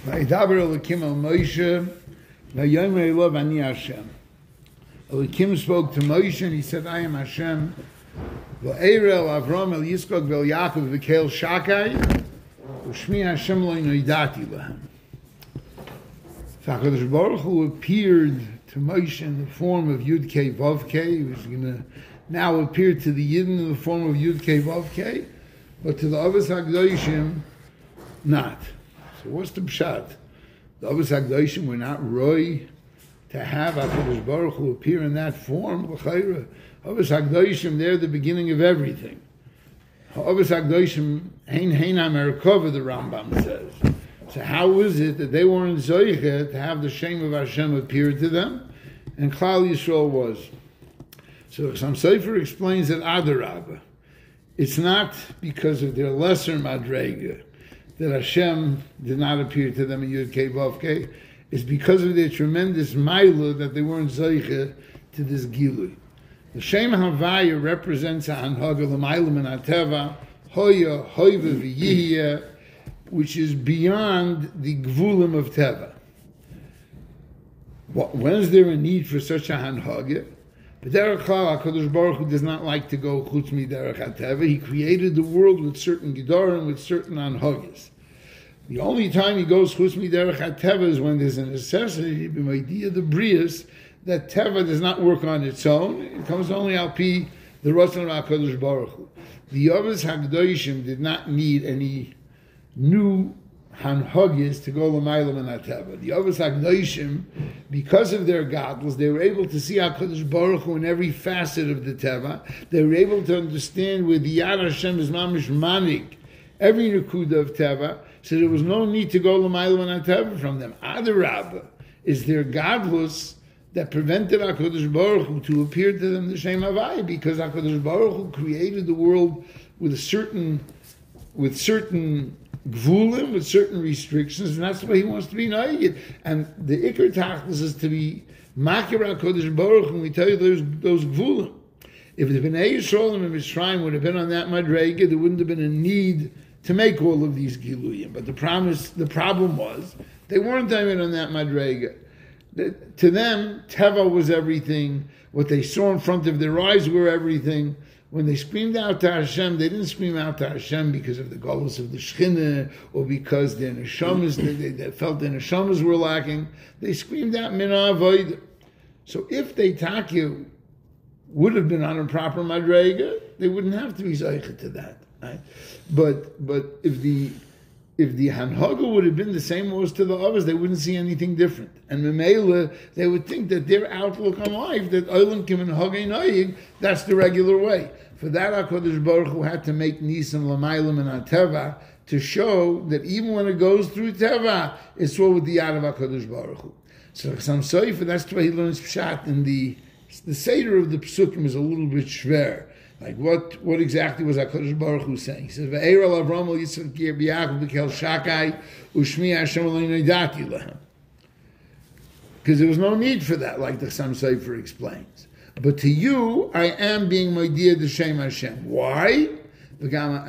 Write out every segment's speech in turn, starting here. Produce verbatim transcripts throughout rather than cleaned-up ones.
Vayidaber Elokim el Moshe, Vayomer Elov Ani Hashem. Elokim spoke to Moshe and he said, I am Hashem. Va'eir el Avram el Yitzchak vel Yaakov v'kel Shakai, U'shmi Hashem lo noidati lahem. So HaKadosh Baruch Hu appeared to Moshe in the form of Yud Kei Vav Kei. He was going to now appear to the Yidden in the form of Yud Kei Vav Kei, but to the Avos HaKadoshim, not. So what's the pshat? The Avos HaKadoshim were not roy to have HaKadosh Baruch Hu appear in that form. Avos HaKadoshim, they're the beginning of everything. Avos HaKadoshim, Hein Hein HaMerkava, the Rambam says. So how is it that they weren't zoiche to have the shame of Hashem appear to them, and Klal Yisrael was? So some Sefer explains that Adarabah, it's not because of their lesser madrega that Hashem did not appear to them in Yud Kei Vav Kei. It's because of their tremendous mailah that they weren't zoiche to this gilui. The Shem Havaya represents a hanhaga l'mailah min hateva hoya hoiva v'yihya, which is beyond the gvulim of teva. When is there a need for such a hanhaga? But Derech Klal, HaKadosh Baruch Hu does not like to go chutz miderech hateva. He created the world with certain gedarim, with certain hanhagas. The only time he goes chutz miderech hateva is when there's a necessity, b'maidiyah the brias, that teva does not work on its own. It comes only al pi the ratzon of HaKadosh Baruch Hu. The Avos HaKadoshim did not need any new hanhagis to go l'maylam and hateva. The Avos HaKadoshim, because of their godless, they were able to see HaKadosh Baruch Hu in every facet of the teva. They were able to understand where the Yad Hashem is mamish manik, every nekuda of teva, so there was no need to go l'maylam and hateva from them. Adarabah is their godless that prevented HaKadosh Baruch Hu to appear to them the Shem Havai, because HaKadosh Baruch Hu created the world with a certain, with certain gvulim, with certain restrictions, and that's the way he wants to be naigid. And the ikar tachlis is to be makir HaKadosh Baruch Hu, and we tell you those those gvulim. If the Bnei Yisrael and Mitzrayim would have been on that madrega, there wouldn't have been a need to make all of these giluyim. But the promise, the problem was they weren't even on that madrega. To them, teva was everything. What they saw in front of their eyes were everything. When they screamed out to Hashem, they didn't scream out to Hashem because of the galus of the Shechina or because their neshamas, they, they, they felt their neshamas were lacking. They screamed out min avodah. So if they taku would have been on a proper madrega, they wouldn't have to be zeichet to that. Right? But but if the if the hanhaga would have been the same as to the others, they wouldn't see anything different. And memela, they would think that their outlook on life, that olam kim and hagay noyig, that's the regular way. For that, HaKadosh Baruch Hu had to make nisan l'maylam and hateva to show that even when it goes through teva, it's all with the yad of HaKadosh Baruch Hu. So some soifer, that's the way he learns pshat. And the the seder of the psukim is a little bit shver. Like what, what exactly was HaKadosh Baruch Hu saying? He says, "Va'eir al Avram el Yitzchak Yaakov b'kel Shakai u'shmi Hashem lo noidati lahem." Because there was no need for that, like the Sam Sefer explains. But to you, I am being moidia d'shem Hashem. Why? I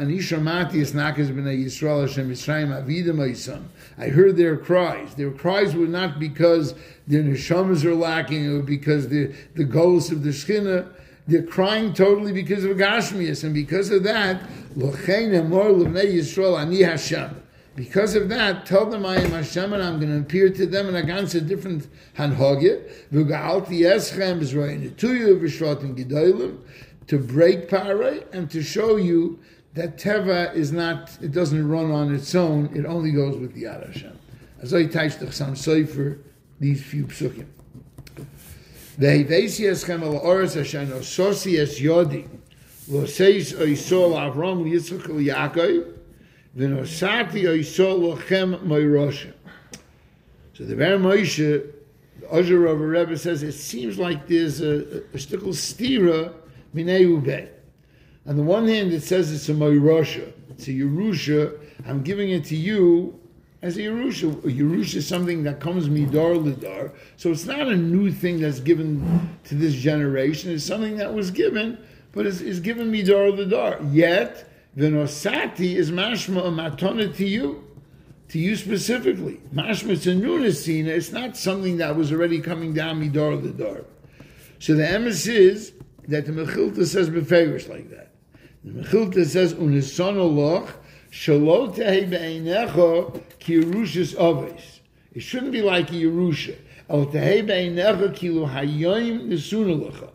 heard their cries. Their cries were not because their neshamas are lacking or because the the goals of the Shechina. They're crying totally because of Gashmias, and because of that, because of that, tell them I am Hashem and I'm going to appear to them and against a different hanhagya, to break paray and to show you that teva is not, it doesn't run on its own, it only goes with the Yad Hashem. As I touched the Chassam Sofer, these few psukim. Ve'hivesi eschem el oros asher nososi es yodi loseis oisol Avram Yitzchak Yaakov v'nosati oisol lochem moirosha. So the Ber Moshe, the Ozher of a Rebbe says, it seems like there's a, a, a shtickle stira minei ubei. On the one hand, it says it's a moirosha, it's a Yerusha. I'm giving it to you as a Yerusha. A Yerusha is something that comes midar lidar. So it's not a new thing that's given to this generation. It's something that was given, but it's, it's given midar lidar. Yet, the nosati is mashma a matana to you. to you specifically. Mashmitz and Nunasina, it's not something that was already coming down midor the door. So the emes is that the Mechilta says beferish like that. The Mechilta says unisonoloch shalot tehe be'einecha ki Yerushas aves. It shouldn't be like a Yerusha. El tehe be'einecha kilu hayoim nesunalecha.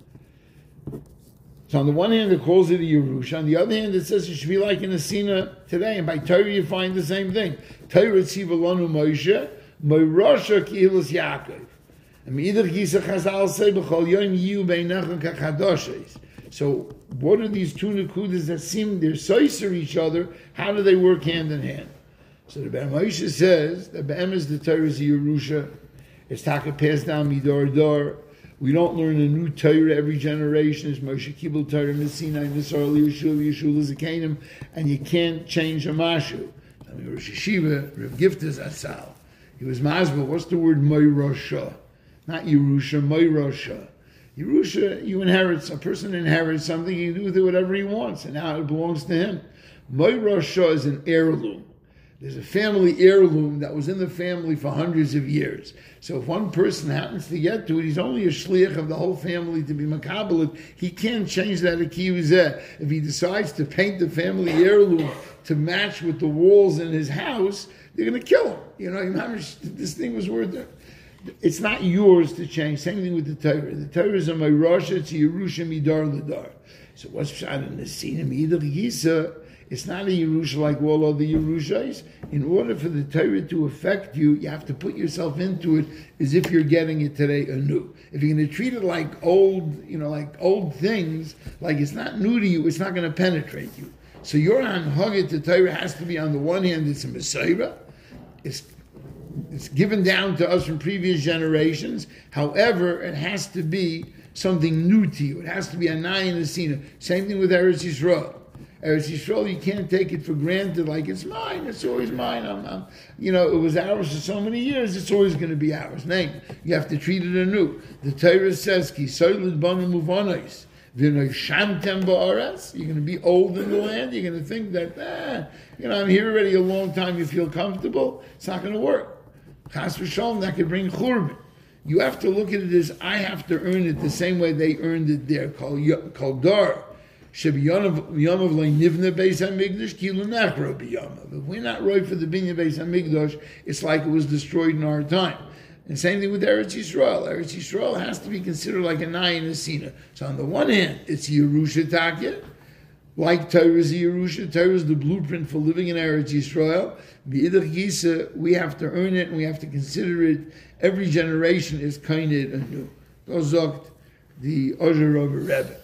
So on the one hand, it calls it a Yerusha. On the other hand, it says it should be like in a Sina today. And by Torah, you find the same thing. Torah tziva lanu Moshe, Moirasha ki'ilas Yaakov. And either Gisa Chazal say b'chol yom yiu beinecha kachadoshes. So what are these two nekudas that seem they're soiser each other? How do they work hand in hand? So the Ben Moshe says that be'emes the Torah is a Yerusha. It's taka passed down midor dor. We don't learn a new Torah every generation. It's Moshe Kibbutz Torah, Messinai, Nisar, Yeshua, Yeshua, Zakanim, and you can't change a mashu. I mean, Rosh Hashiva, Rav Giftas Atzal, he was masbel. What's the word Moirosha? Not Yerusha, Moirosha. Yerusha, you inherit, a person inherits something, he can do with it whatever he wants, and now it belongs to him. Moirosha is an heirloom. There's a family heirloom that was in the family for hundreds of years. So if one person happens to get to it, he's only a shliach of the whole family to be makabel. He can't change that akiyuzeh. If he decides to paint the family heirloom to match with the walls in his house, they're going to kill him. You know, this thing was worth it. It's not yours to change. Same thing with the Torah. The Torah is a Meirasha, it's a Yerusha Midar Ladar. So what's pshat in the scene of Midar Yisa? It's not a Yerusha like all other Yerushas. In order for the Torah to affect you, you have to put yourself into it as if you're getting it today anew. If you're going to treat it like old, you know, like old things, like it's not new to you, it's not going to penetrate you. So your Hanhaget to Torah has to be, on the one hand, it's a Messiah. It's It's given down to us from previous generations. However, it has to be something new to you. It has to be a nayin asina. Same thing with Eretz Yisrael. Eretz Yisrael, you can't take it for granted like it's mine. It's always mine. I'm, I'm, you know, it was ours for so many years. It's always going to be ours. Name. You have to treat it anew. The Torah says, "Ki soiled banu muvanos." You're going to be old in the land. You're going to think that, ah, you know, I'm here already a long time. You feel comfortable. It's not going to work. Chas v'shalom, that could bring churban. You have to look at it as I have to earn it the same way they earned it there. Kol dar shebi yamav le'nivna beis hamikdash kilu nachra b'yamav. If we're not right for the binyan beis hamikdash, it's like it was destroyed in our time. And same thing with Eretz Yisrael. Eretz Yisrael has to be considered like a nayin asina. So on the one hand, it's Yerusha Takya, like Torah is a Yerusha. Torah is the blueprint for living in Eretz Yisrael. B'idach Yisa, we have to earn it and we have to consider it. Every generation is kained anew. Gozokt the Ozer of a Rebbe.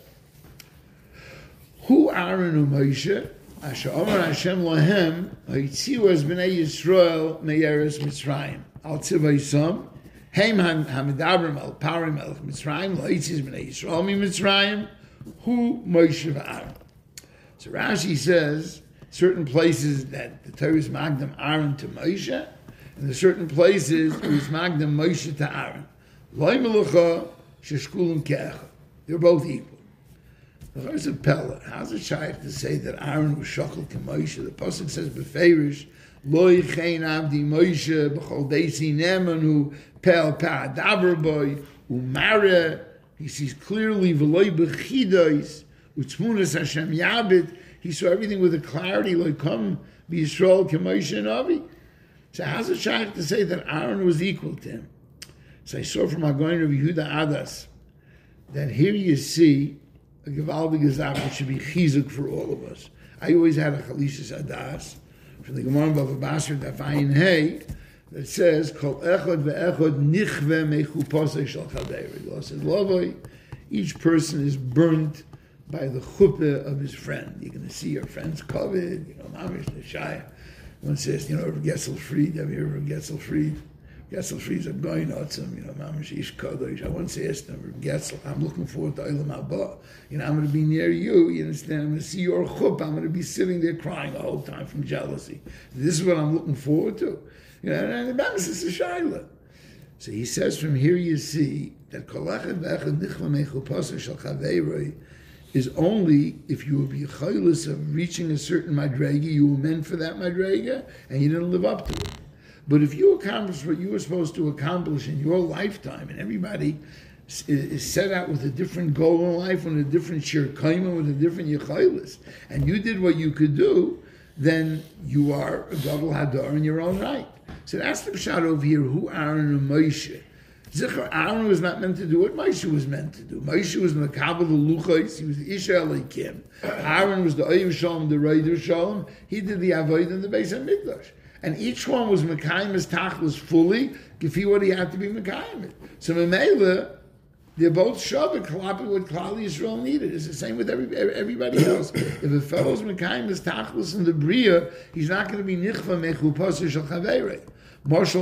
Hu Aaron u'Moshe asher Amar Hashem lahem ha'itziu es b'nei Yisrael me'eretz Mitzrayim al tzivaysom heim hamidabrim al parim melech Mitzrayim la'itziz b'nei Yisrael mi Mitzrayim hu Moshe v'Aaron. So Rashi says certain places that the Torah is magdam Aaron to Moshe, and there's certain places where it's magdam Moshe to Aaron. Loi melucha sheshkulim kecha. They're both equal. How's it pella? How's it shaykh to say that Aaron was shakal to Moshe? The pasuk says beferish loi chein abdi Moshe b'chol deisi nemanu pel pa'adaber boy umare. He sees clearly v'loi b'chidois utzmunas Hashem yabit. He saw everything with a clarity, like come be Yisrael Moshe and Avi. So how's it shaykh to say that Aaron was equal to him? So I saw from Hagoyin Rabbi Yehuda Adas that here you see a Gevaldig Azaf that should be chizuk for all of us. I always had a Chalishas Adas from the Gemara Bava Basra Dafayin Hey that says Kol Echad ve'Echad Nichve Mechuposei Shal Chadeir. God says Lovoi, each person is burnt by the chuppah of his friend. You're going to see your friend's covered, you know, Mamish Neshaya. One says, you know, Rav Getzel Fried, have you heard of Getzel Fried? Getzel Fried's a guy, not some, you know, Mamish Ish Kodesh. I once asked him, Rav Getzel, I'm looking forward to Olam Haba. You know, I'm going to be near you, you understand? I'm going to see your chuppah. I'm going to be sitting there crying the whole time from jealousy. This is what I'm looking forward to. You know, and the Mamish is a Shaila. So he says from here you see that Kol Echad ve'Echad Nichva Mechu Pasuk Shal Chaveiroi is only if you will be chaylis of reaching a certain madrega, you were meant for that madrega, and you didn't live up to it. But if you accomplish what you were supposed to accomplish in your lifetime, and everybody is set out with a different goal in life, with a different shir kaima, with a different yechaylis, and you did what you could do, then you are a gadol hadar in your own right. So that's the pshat over here, who Aaron and Moshe. Zichar, Aaron was not meant to do what Moshe was meant to do. Moshe was the Makabel Luchos, he was the Isha Elokim. Aaron was the Oyim Shalom, the Reider Shalom. He did the Avodah in the Beis HaMikdash. And each one was Mekayim as Tachlis fully, Gefi what he had to be Mekayim. So Memela, they're both Shabbat, Kalapit what Klal Yisrael needed. It's the same with every, everybody else. If a fellow's Mekayim as Tachlis in the Bria, he's not going to be Nichva Mechupas Shel Chaveirei. Marshal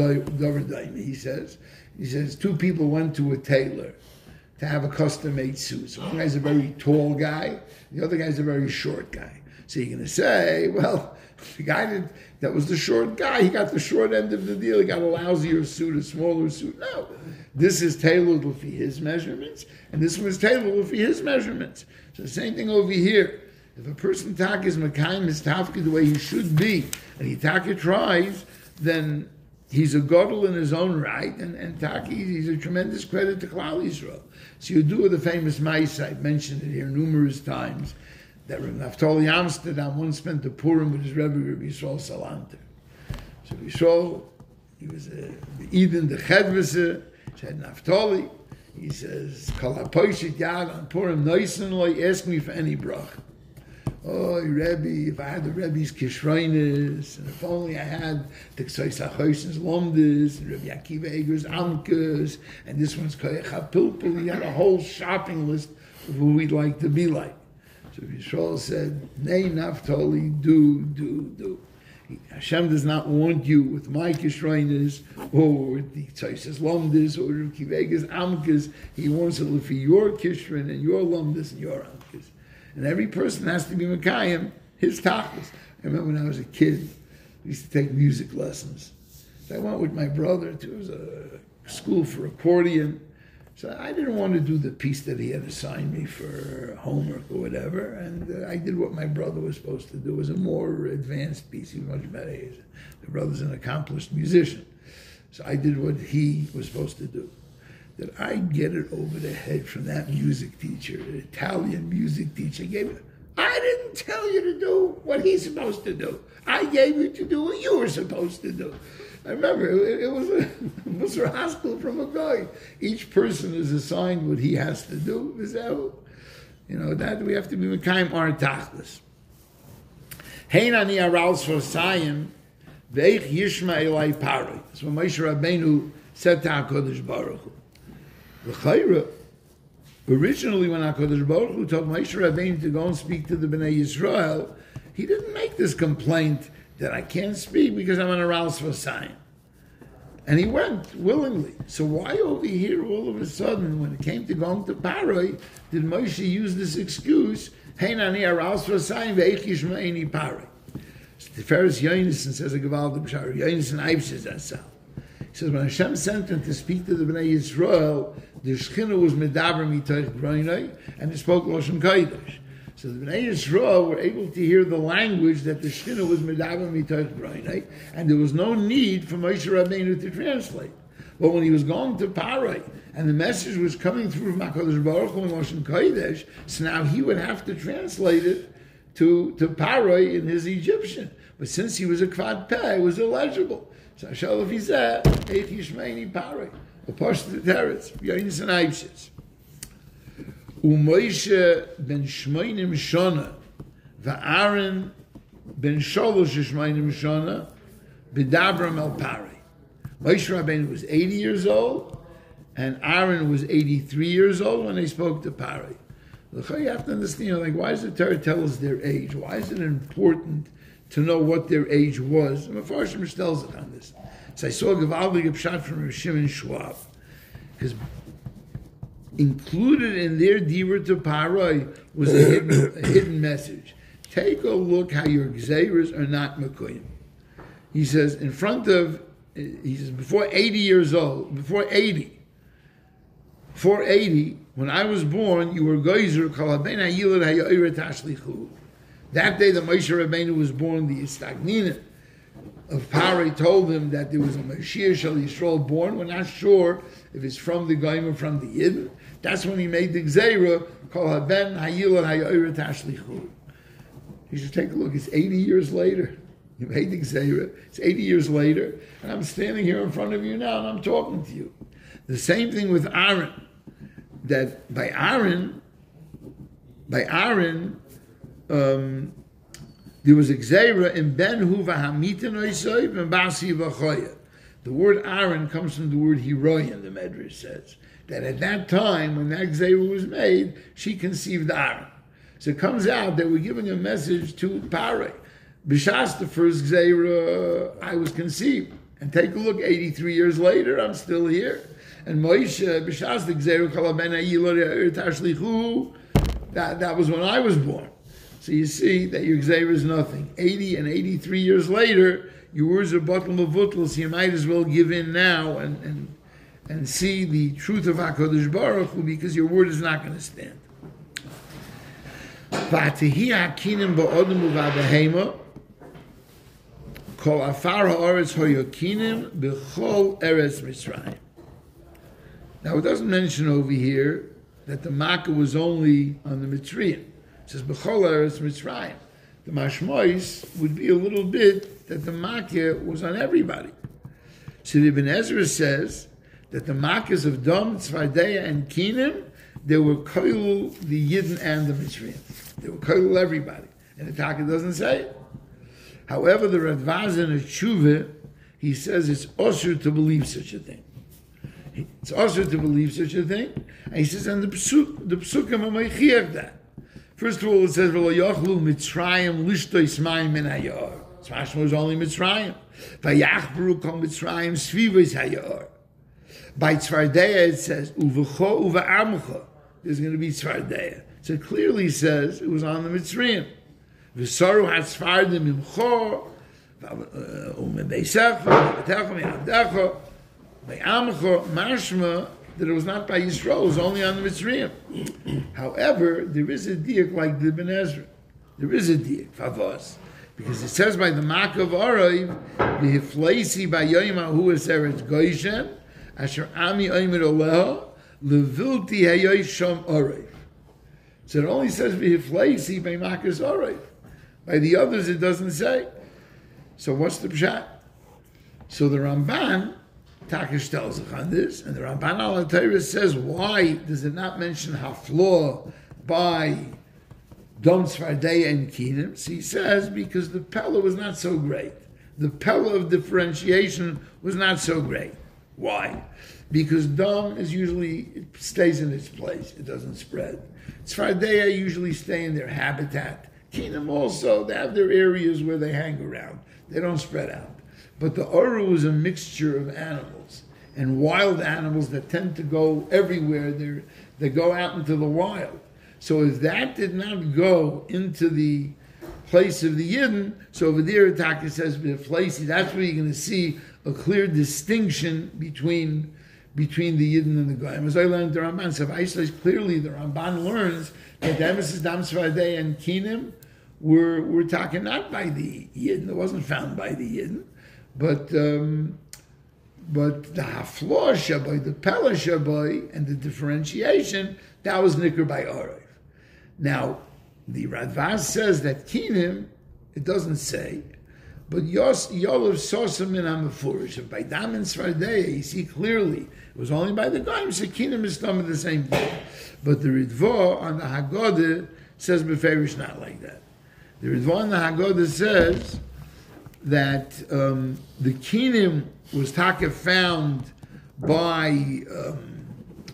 David, he says, he says two people went to a tailor to have a custom-made suit. So one guy's a very tall guy, the other guy's a very short guy. So you're going to say, well, the guy that, that was the short guy, he got the short end of the deal. He got a lousier suit, a smaller suit. No, this is tailored for his measurements, and this one is tailored for his measurements. So the same thing over here. If a person tak is Mekayim his tafka the way he should be, and he taka tries, then he's a gadol in his own right, and, and Taki, he's a tremendous credit to Klal Yisrael. So you do the famous Ma'aseh, I've mentioned it here numerous times, that Rabbi Naftali Amsterdam once spent the Purim with his Rebbe, Rabbi Yisrael Salanter. So Rabbi Yisrael, he was a Eden, the Chedvese, said Naftali, he says, Kol HaPoshit Yad on Purim Noisen Loi, ask me for any bracha. Oh, Rebbe, if I had the Rebbe's Kishroinis, and if only I had the Ksois HaChoisens Lomdes, and Rebbe Akiva Eger's Amkas, and this one's Koyach HaPilpul, he had a whole shopping list of who we'd like to be like. So Yisrael said, Nei Naftali, do, do, do. Hashem does not want you with my Kishroinis, or with the Ksois Lomdes, or Rebbe Akiva Eger's Amkas. He wants it for your Kishron, and your Lomdes, and your Amkas. And every person has to be Mekayim, his tachlis. I remember when I was a kid, we used to take music lessons. So I went with my brother to a school for accordion. So I didn't want to do the piece that he had assigned me for homework or whatever. And uh, I did what my brother was supposed to do. It was a more advanced piece. He was much better. My brother's an accomplished musician. So I did what he was supposed to do. That I get it over the head from that music teacher, an Italian music teacher, gave it. I didn't tell you to do what he's supposed to do. I gave you to do what you were supposed to do. I remember, it, it was a, it was a hospital from a guy. Each person is assigned what he has to do. Is that, you know, that we have to be Mekayim our tachlis. Hein ani arals for Sayim, veich yishma elai pari. That's what Moshe Rabbeinu said to HaKadosh Baruch Hu. Originally, when HaKadosh Baruch Hu told Moshe Rabbeinu to go and speak to the Bnei Yisrael, he didn't make this complaint that I can't speak because I'm an Aral Sfasayim. And he went willingly. So why over here, all of a sudden, when it came to going to Paroi, did Moshe use this excuse, Hein ani Aral Sfasayim ve'ich yishma'eni Paroi? The Tiferes Yonason says a Gevaldim Shar. Yonason Eibshes Asal. He says, when Hashem sent him to speak to the Bnei Yisrael, the Shechina was medaber mitoich groinai, and he spoke Lashon Kodesh. So the Bnei Yisrael were able to hear the language that the Shechina was medaber mitoich groinai, and there was no need for Moshe Rabbeinu to translate. But when he was going to Parai, and the message was coming through from HaKadosh Baruch Hu and Lashon Kodesh, so now he would have to translate it to, to Parai in his Egyptian. But since he was a Kvad Peh, it was illegible. So Shalom Yizeh, Eich Yishmeini Parei, the Pashto Teretz, Yonis and Eibshes. U'Moshe ben Shmoinim Shona, va'Aaron ben Sholosh Shmoinim Shona, b'Dabram el Parei. Moshe Rabbeinu was eighty years old, and Aaron was eighty-three years old when they spoke to Parei. You have to understand, you know, like, why does the Torah tell us their age? Why is it important to know what their age was? And Mefarshim tells it on this. So I saw a Gevaldig Pshat from Shimon Schwab, because included in their Dibur to Paroi was a hidden, a hidden message. Take a look how your Gzeiros are not Mekuyim. He says, in front of, he says, before eighty years old, before eighty, four eighty, when I was born, you were Geyser, Kol HaBen HaYilad HaYoira Tashlichu. That day that Moshe Rabbeinu was born, the Istagnina of Paray told him that there was a Mashiach Shal Yisrael born. We're not sure if it's from the Goyim or from the Yid. That's when he made the Gzeira, Kol HaBen HaYilad HaYoira Tashlichu. You should take a look. It's eighty years later. You made the Gzeira. It's eighty years later, and I'm standing here in front of you now, and I'm talking to you. The same thing with Aaron. That by Aaron, by Aaron, um, there was a Gzeira in Ben Hu v'Hamitin Oisoy and Basi v'Choya. The word Aaron comes from the word Hiroyan, the Medrash says. That at that time, when that Gzeira was made, she conceived Aaron. So it comes out that we're giving a message to Paray. B'shas, the first Gzeira, I was conceived. And take a look, eighty-three years later, I'm still here. And Moshe, B'shas, the Gzeira, Kol HaBen HaYilad Tashlichu, that, that was when I was born. So you see that your Gzeira is nothing. eighty and eighty-three years later, your words are Batal Mavutl, so you might as well give in now and, and, and see the truth of HaKadosh Baruch Hu, because your word is not going to stand. V'atihi hakinim ba'odem u'v'abehema kol afar ha'aretz hoyokinim b'chol eretz Mitzrayim. Now it doesn't mention over here that the Makkah was only on the Mitzrayim. It says b'chol eretz Mitzrayim. The mashmois would be a little bit that the Makkah was on everybody. So the Ibn Ezra says that the Makkahs of Dom, Tzvardeya, and Kinim, they were koil the Yidden and the Mitzrayim. They were koil everybody. And the Taka doesn't say it. However, the Radvaz in a Tshuva, he says it's osur to believe such a thing. It's osur to believe such a thing. And he says, and the Psuk, the Psukim are meichiach that. First of all, it says, V'lo yochlu Mitzrayim lishto ismayim min hayar. Tzmashma was only Mitzrayim. V'yachbru kol Mitzrayim svivois hayar. By Tzvardeya, it says, Uvecho uve'amcha. There's going to be Tzvardeya. So it clearly says it was on the Mitzrayim. V'saru hatzvardim imcho, u'mebeisecha, u'metecha, me'avdecha, me'amcha, mashma, that it was not by Yisrael, it was only on the Mitzrayim. However, there is a diak like the Ibn Ezra. There is a diak, favos. Because it says by the Makkah of Arayv, v'hifleisi b'yoyim ha'hu eseretz Goshen, asher ami oimer oleha, levilti hayoy shom Arayv. So it only says v'hifleisi by Makkah's Arayv. By the others, it doesn't say. So what's the pshat? So the Ramban, Takish tells us on this, and the Ramban al Torah says, why does it not mention Haflor by Dom Tzvardeya and Kinim? So he says, because the Pella was not so great. The Pella of differentiation was not so great. Why? Because Dom is usually, it stays in its place. It doesn't spread. Tzvardeya usually stay in their habitat. Kinim also, they have their areas where they hang around. They don't spread out. But the Oru is a mixture of animals, and wild animals that tend to go everywhere. They they go out into the wild. So if that did not go into the place of the Yidden, so over there, Taka says, that's where you're going to see a clear distinction between between the Yidden and the Goyim. As I learned the Ramban, so if clearly the Ramban learns that the emphasis Dam Tzvardeya and Kinim were, were talking not by the Yidden, it wasn't found by the Yidden, but um, but the Haflor Shabai, the Pella Shabai, and the differentiation, that was Nikr by Arayv. Now, the Radvaz says that Kinim, it doesn't say, but Yos Yolav Sosim in Hamafurish, and by Dam and Tzvardeya, you see clearly, it was only by the Goyim, so Kinim is some of the same thing. But the Ritva on the Haggadah says Beferish not like that. The Ritva on the Haggadah says that um, the Kinim was taka found by um,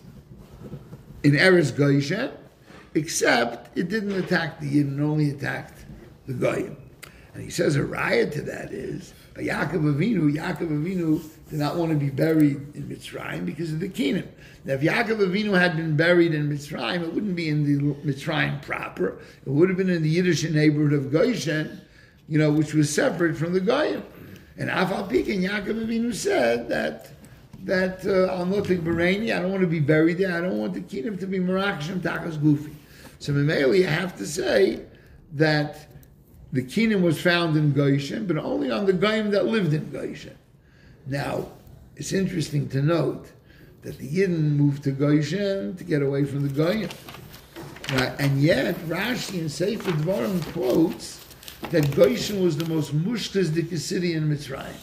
in Eretz Goshen, except it didn't attack the Yidden, it only attacked the Goyim. And he says a raya to that is by Yaakov Avinu. Yaakov Avinu did not want to be buried in Mitzrayim because of the Kinim. Now, if Yaakov Avinu had been buried in Mitzrayim, it wouldn't be in the Mitzrayim proper. It would have been in the Yiddish neighborhood of Goshen, you know, which was separate from the Goyim. And Afal Pikin, Yaakov Avinu said that that uh, I'll not take Bahraini, I don't want to be buried there, I don't want the kingdom to be Marachim Takas Gufi. So Mamela, you have to say that the kingdom was found in Goshen, but only on the Goyim that lived in Goshen. Now, it's interesting to note that the Yidden moved to Goshen to get away from the Goyim. Right? And yet, Rashi in Sefer Dvarim quotes that Goshen was the most mushkazdik city in Mitzrayim.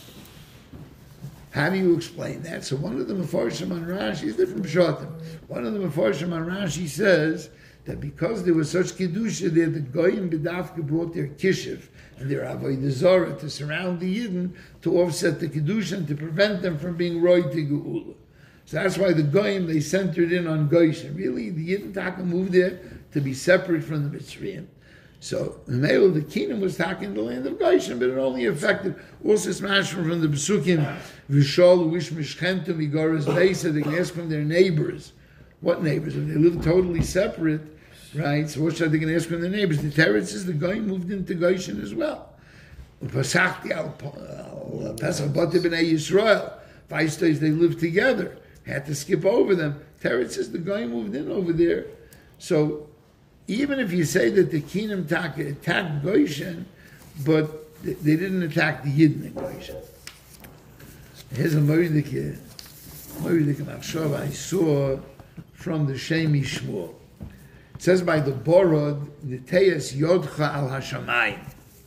How do you explain that? So one of the Mefarshim on Rashi is different Pshatim. One of the Mefarshim on Rashi says that because there was such Kedusha there, the Goyim B'davka brought their Kishiv and their Avodah Zarah to surround the Yidden to offset the Kedusha and to prevent them from being Roy to Geula. So that's why the Goyim, they centered in on Goshen. Really, the Yidden Taka moved there to be separate from the Mitzrayim. So the male, the kingdom was talking the land of Goshen, but it only affected also smashing from the Besukim, Vishol, Wish Mishchentum, Igoras Besa, they can ask from their neighbors. What neighbors? If they live totally separate, right? So what should they can ask from their neighbors? The Teretz says the guy moved into Goshen as well. Pesach al Pesach Bate B'nai Yisrael. Five days they lived together. Had to skip over them. Teretz says the guy moved in over there. So even if you say that the kingdom attacked Goshen, but they didn't attack the Yidden in Goshen. Here's a Moridike, Moridike Machshava I saw from the Shemi Shmuel. It says by the Borod, Niteyas Yodcha al Hashamayim.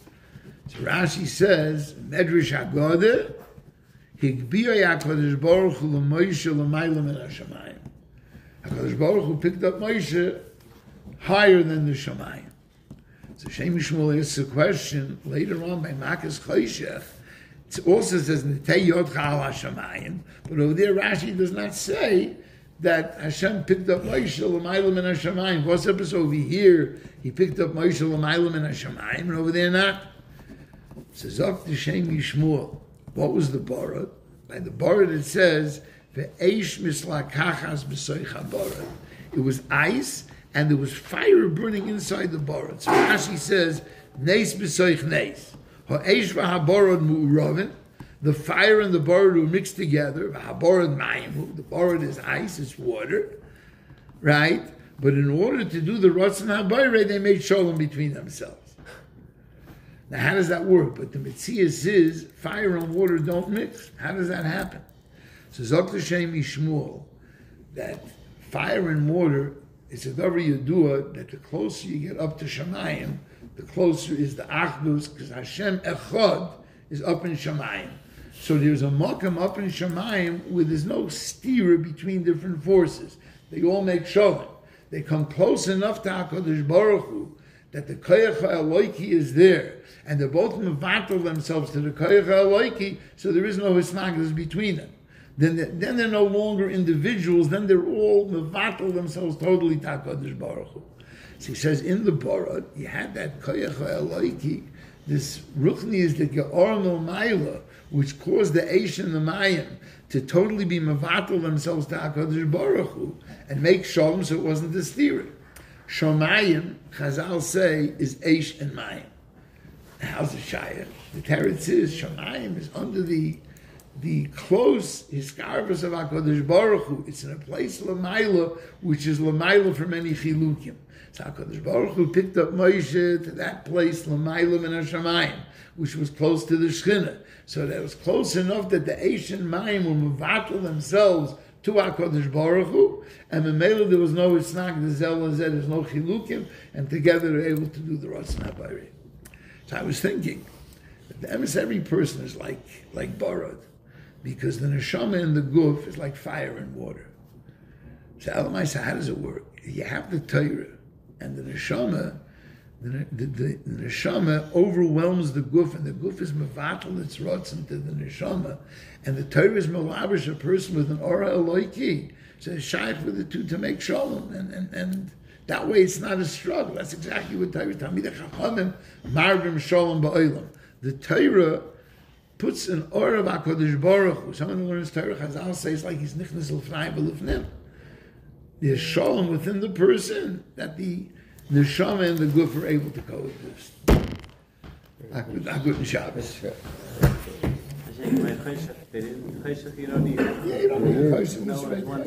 So Rashi says, Medrash Haggadah, Higbiya HaKadosh Baruch Hu l'Moshe l'mayla min Hashamayim. HaKadosh Baruch Hu picked up Moshe higher than the Shamayim. So Shemi Shmuel asks a question later on by Makas Choshech. It also says Nitei Yodcha al Hashamayim, but over there Rashi does not say that Hashem picked up Moshe l'mayla min Hashamayim. What's up is over here he picked up Moshe l'mayla min Hashamayim, and over there not. So Zok the Shemi Shmuel. What was the Borod? By the Borod it says Ve'eish mislakachas b'soich haborod. It was ice, and there was fire burning inside the borod. So Rashi says, Neis b'soich neis. Ha'eish v'haborod mu'urovin. The fire and the borod were mixed together. V'haborod mayim. The borod is ice, it's water. Right? But in order to do the Ratzon HaBoreh, they made shalom between themselves. Now how does that work? But the Metzias is, fire and water don't mix. How does that happen? So Zok Shemi Shmuel, that fire and water, it's a davar yadua that the closer you get up to Shamayim, the closer is the Achdus, because Hashem Echad is up in Shamayim. So there's a makam up in Shamayim where there's no stira between different forces. They all make shalom. They come close enough to HaKadosh Baruch Hu that the Koyach HaEloiki is there, and they're both mevatel themselves to the Koyach HaEloiki, so there is no hismagas between them. Then they're, then they're no longer individuals, then they're all mevatel themselves totally to HaKadosh Baruch Hu. So he says, in the Borod, you had that Koyach HaEloiki, this Ruchni is the Ge'or Milmayla, which caused the Eish and the Mayim to totally be mevatel themselves to HaKadosh Baruch Hu, and make shalom so it wasn't the stira. Shamayim, Chazal say, is Eish and Mayim. How's the Shayach? The Teretz is, Shamayim is under the the close hiskarvus of HaKadosh Baruch Hu. It's in a place Lamaila, which is Lamaila for many chilukim. So HaKadosh Baruch Hu picked up Moshe to that place Lamaila min HaShamayim, which was close to the Shechina. So that was close enough that the Eish and Mayim were mevatel themselves to HaKadosh Baruch Hu, and Memela there was no Isnak, the Zel and Zed, there's no chilukim, and together they were able to do the Ratzon HaBoreh. So I was thinking, that the emissary person is like, like Borod, because the neshama and the guf is like fire and water. So Elamai, how does it work? You have the Torah, and the neshama, the, the, the, the neshama overwhelms the guf, and the guf is mevatel its rotzen to the neshama, and the Torah is melavish a person with an aura eloiki. So it's shaykh with the two to make shalom, and, and, and that way it's not a struggle. That's exactly what Torah is. Talmidei Chachamim marvim shalom ba'olam. The Torah puts an aura of HaKadosh Baruch Hu. Someone who learns Torah Chazal says like he's nichnas l'fnai v'lifnim. There's shalom within the person that the neshama and the guf are able to coexist. A good Shabbos. They didn't, Cheshach, you don't need it. Yeah, you don't need a person to No, spend it's one